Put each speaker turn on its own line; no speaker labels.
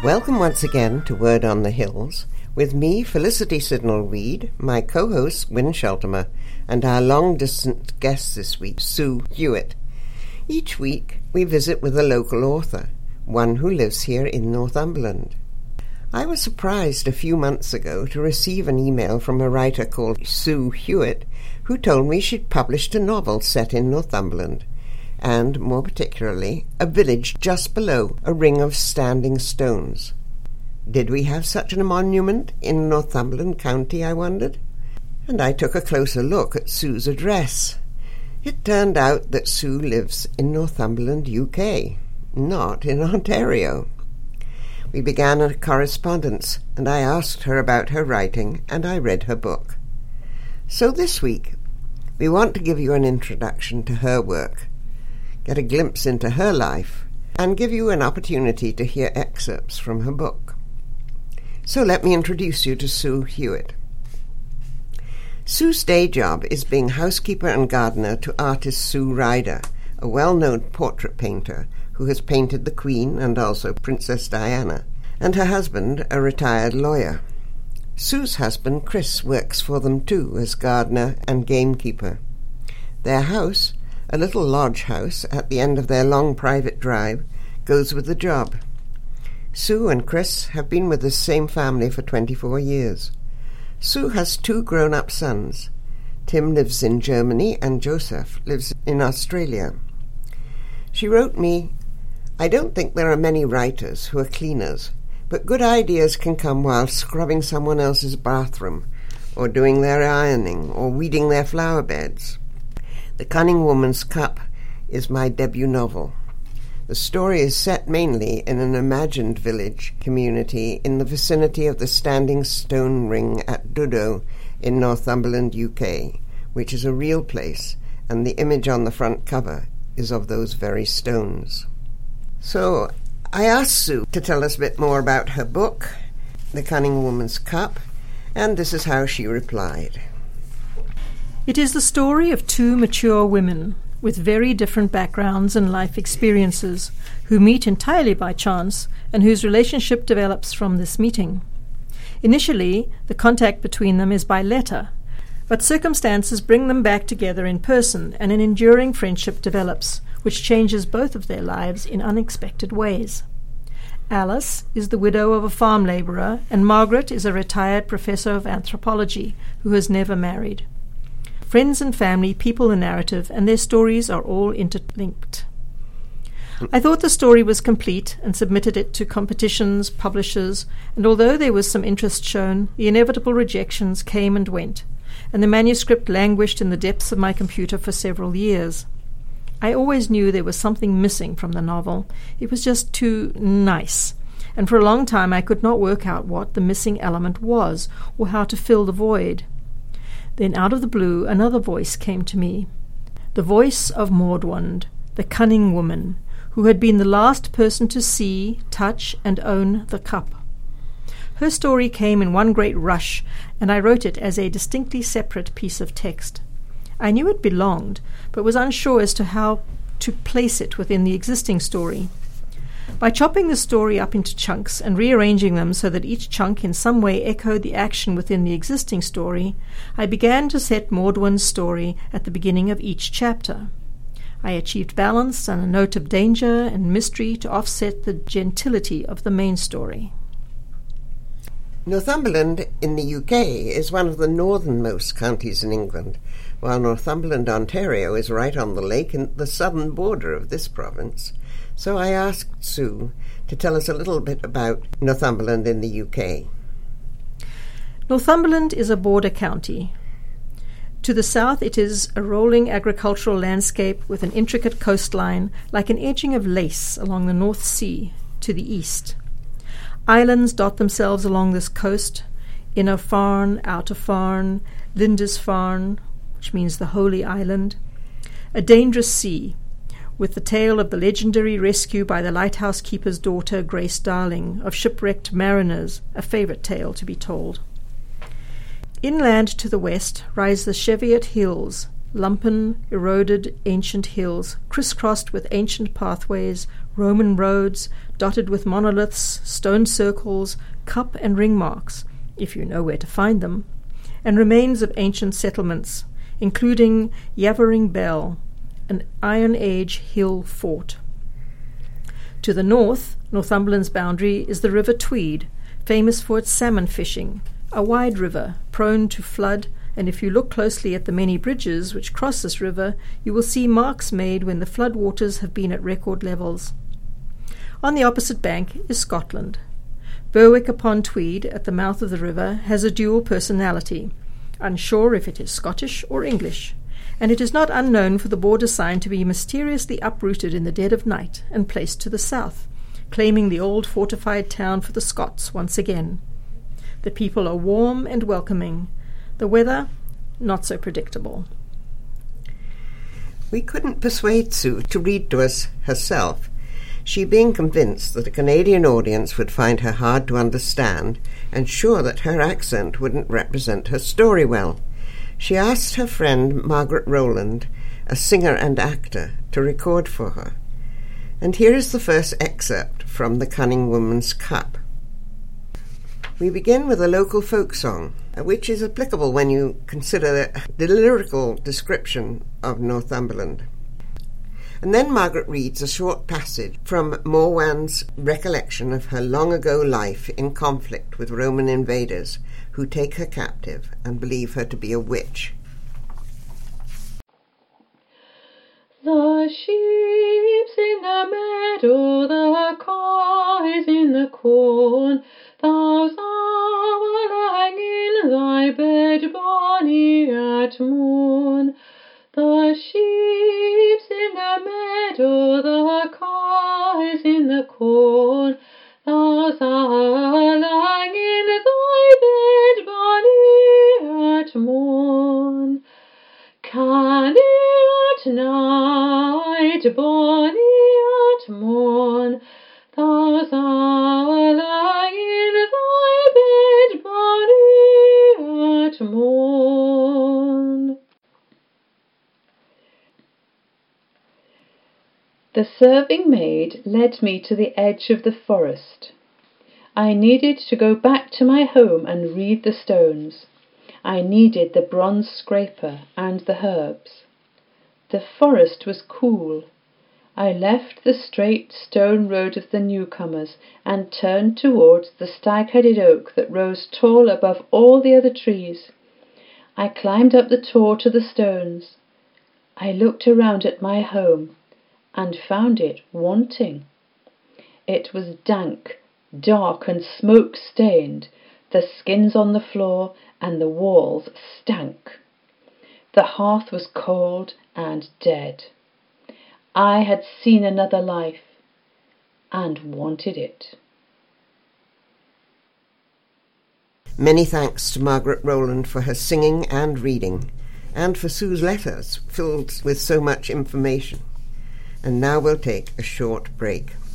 Welcome once again to Word on the Hills, with me, Felicity Sidnall-Reid, my co-host, Wynne Sheltimer, and our long-distance guest this week, Sue Hewitt. Each week, we visit with a local author, one who lives here in Northumberland. I was surprised a few months ago to receive an email from a writer called Sue Hewitt, who told me she'd published a novel set in Northumberland, and, more particularly, a village just below a ring of standing stones. Did we have such a monument in Northumberland County, I wondered? And I took a closer look at Sue's address. It turned out that Sue lives in Northumberland, UK, not in Ontario. We began a correspondence, and I asked her about her writing, and I read her book. So this week, we want to give you an introduction to her work, get a glimpse into her life, and give you an opportunity to hear excerpts from her book. So let me introduce you to Sue Hewitt. Sue's day job is being housekeeper and gardener to artist Sue Ryder, a well-known portrait painter who has painted the Queen and also Princess Diana, and her husband, a retired lawyer. Sue's husband, Chris, works for them too as gardener and gamekeeper. Their house, a little lodge house at the end of their long private drive, goes with the job. Sue and Chris have been with the same family for 24 years. Sue has 2 grown-up sons. Tim lives in Germany and Joseph lives in Australia. She wrote me, "I don't think there are many writers who are cleaners, but good ideas can come while scrubbing someone else's bathroom, or doing their ironing, or weeding their flower beds. The Cunning Woman's Cup is my debut novel. The story is set mainly in an imagined village community in the vicinity of the Standing Stone Ring at Dudo in Northumberland, UK, which is a real place, and the image on the front cover is of those very stones." So I asked Sue to tell us a bit more about her book, The Cunning Woman's Cup, and this is how she replied.
It is the story of 2 mature women with very different backgrounds and life experiences who meet entirely by chance and whose relationship develops from this meeting. Initially, the contact between them is by letter, but circumstances bring them back together in person and an enduring friendship develops, which changes both of their lives in unexpected ways. Alice is the widow of a farm labourer, and Margaret is a retired professor of anthropology who has never married. Friends and family people the narrative, and their stories are all interlinked. I thought the story was complete and submitted it to competitions, publishers, and although there was some interest shown, the inevitable rejections came and went, and the manuscript languished in the depths of my computer for several years. I always knew there was something missing from the novel. It was just too nice, and for a long time I could not work out what the missing element was or how to fill the void. Then out of the blue another voice came to me, the voice of Mordwand, the cunning woman, who had been the last person to see, touch, and own the cup. Her story came in one great rush, and I wrote it as a distinctly separate piece of text. I knew it belonged, but was unsure as to how to place it within the existing story. By chopping the story up into chunks and rearranging them so that each chunk in some way echoed the action within the existing story, I began to set Mordwand's story at the beginning of each chapter. I achieved balance and a note of danger and mystery to offset the gentility of the main story.
Northumberland in the UK is one of the northernmost counties in England, while Northumberland, Ontario is right on the lake and the southern border of this province. So I asked Sue to tell us a little bit about Northumberland in the UK.
Northumberland is a border county. To the south it is a rolling agricultural landscape with an intricate coastline like an edging of lace along the North Sea to the east. Islands dot themselves along this coast, Inner Farne, Outer Farne, Lindisfarne, which means the Holy Island, a dangerous sea, with the tale of the legendary rescue by the lighthouse keeper's daughter, Grace Darling, of shipwrecked mariners, a favourite tale to be told. Inland to the west rise the Cheviot Hills, lumpen, eroded ancient hills, crisscrossed with ancient pathways, Roman roads dotted with monoliths, stone circles, cup and ring marks, if you know where to find them, and remains of ancient settlements, including Yavering Bell, an Iron Age hill fort. To the north, Northumberland's boundary is the River Tweed, famous for its salmon fishing, a wide river, prone to flood, and if you look closely at the many bridges which cross this river, you will see marks made when the flood waters have been at record levels. On the opposite bank is Scotland. Berwick-upon-Tweed, at the mouth of the river, has a dual personality, unsure if it is Scottish or English, and it is not unknown for the border sign to be mysteriously uprooted in the dead of night and placed to the south, claiming the old fortified town for the Scots once again. The people are warm and welcoming. The weather, not so predictable.
We couldn't persuade Sue to read to us herself, she being convinced that a Canadian audience would find her hard to understand and sure that her accent wouldn't represent her story well. She asked her friend Margaret Rowland, a singer and actor, to record for her. And here is the first excerpt from The Cunning Woman's Cup. We begin with a local folk song, which is applicable when you consider the lyrical description of Northumberland. And then Margaret reads a short passage from Morwan's recollection of her long-ago life in conflict with Roman invaders who take her captive and believe her to be a witch.
The sheep's in the meadow, the cow is in the corn, thou art lying in thy bed, bonny at morn. The sheep's in the meadow, the cow is in the corn, thou art lying in thy bed, bonny at morn. Canny at night, bonny at morn, thou art lying in thy bed, bonny at morn. The serving maid led me to the edge of the forest. I needed to go back to my home and read the stones. I needed the bronze scraper and the herbs. The forest was cool. I left the straight stone road of the newcomers and turned towards the stag-headed oak that rose tall above all the other trees. I climbed up the tor to the stones. I looked around at my home and found it wanting. It was dank, dark and smoke-stained, the skins on the floor and the walls stank. The hearth was cold and dead. I had seen another life and wanted it.
Many thanks to Margaret Rowland for her singing and reading, and for Sue's letters filled with so much information. And now we'll take a short break.